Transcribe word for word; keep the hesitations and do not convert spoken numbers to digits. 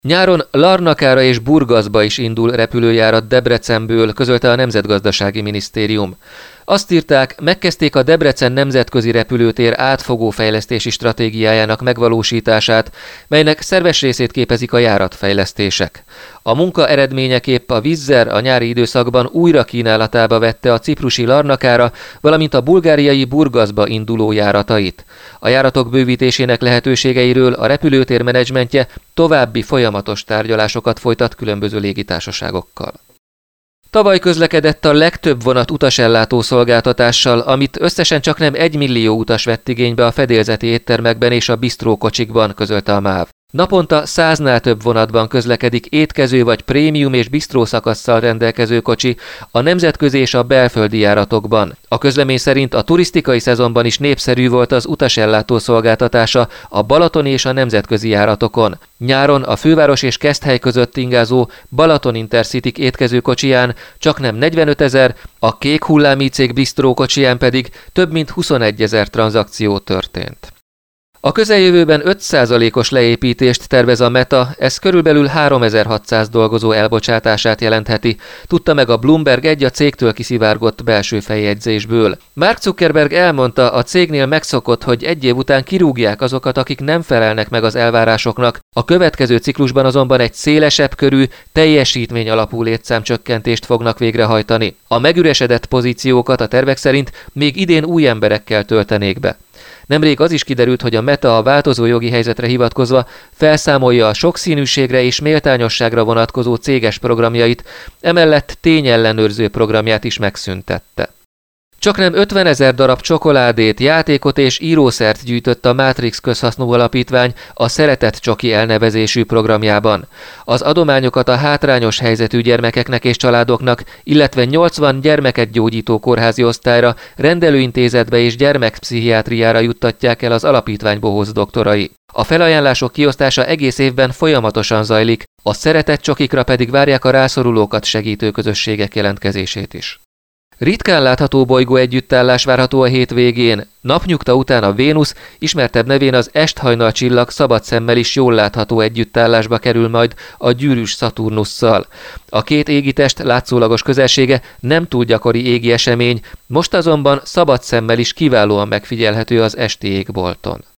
Nyáron Larnakára és Burgaszba is indul repülőjárat Debrecenből, közölte a Nemzetgazdasági Minisztérium. Azt írták, megkezdték a Debrecen nemzetközi repülőtér átfogó fejlesztési stratégiájának megvalósítását, melynek szerves részét képezik a járatfejlesztések. A munka eredményeképp a Wizz Air a nyári időszakban újra kínálatába vette a ciprusi Larnakára, valamint a bulgáriai Burgaszba induló járatait. A járatok bővítésének lehetőségeiről a repülőtér menedzsmentje további folyamatos tárgyalásokat folytat különböző légitársaságokkal. Tavaly közlekedett a legtöbb vonat utasellátó szolgáltatással, amit összesen csaknem egy millió utas vett igénybe a fedélzeti éttermekben és a bistrókocsikban, közölte a MÁV. Naponta száznál több vonatban közlekedik étkező vagy prémium és bistró szakasszal rendelkező kocsi a nemzetközi és a belföldi járatokban. A közlemény szerint a turisztikai szezonban is népszerű volt az utasellátó szolgáltatása a balatoni és a nemzetközi járatokon. Nyáron a főváros és Keszthely között ingázó Balaton Intercity étkező kocsiján csaknem negyvenötezer, a Kék Hullámú cég bistró kocsiján pedig több mint huszonegyezer tranzakció történt. A közeljövőben öt százalékos leépítést tervez a Meta, ez körülbelül háromezer-hatszáz dolgozó elbocsátását jelentheti, tudta meg a Bloomberg egy a cégtől kiszivárgott belső feljegyzésből. Mark Zuckerberg elmondta, a cégnél megszokott, hogy egy év után kirúgják azokat, akik nem felelnek meg az elvárásoknak, a következő ciklusban azonban egy szélesebb körű, teljesítmény alapú létszámcsökkentést fognak végrehajtani. A megüresedett pozíciókat a tervek szerint még idén új emberekkel töltenék be. Nemrég az is kiderült, hogy a Meta a változó jogi helyzetre hivatkozva felszámolja a sokszínűségre és méltányosságra vonatkozó céges programjait, emellett tényellenőrző programját is megszüntette. Csaknem ötvenezer darab csokoládét, játékot és írószert gyűjtött a Matrix Közhasznú Alapítvány a Szeretett Csoki elnevezésű programjában. Az adományokat a hátrányos helyzetű gyermekeknek és családoknak, illetve nyolcvan gyermeket gyógyító kórházi osztályra, rendelőintézetbe és gyermekpszichiátriára juttatják el az alapítvány bohóc doktorai. A felajánlások kiosztása egész évben folyamatosan zajlik, a Szeretett Csokikra pedig várják a rászorulókat segítő közösségek jelentkezését is. Ritkán látható bolygó együttállás várható a hétvégén. Napnyugta után a Vénusz, ismertebb nevén az Est-hajnal csillag szabad szemmel is jól látható együttállásba kerül majd a gyűrűs Szaturnusszal. A két égitest látszólagos közelsége nem túl gyakori égi esemény, most azonban szabad szemmel is kiválóan megfigyelhető az esti égbolton.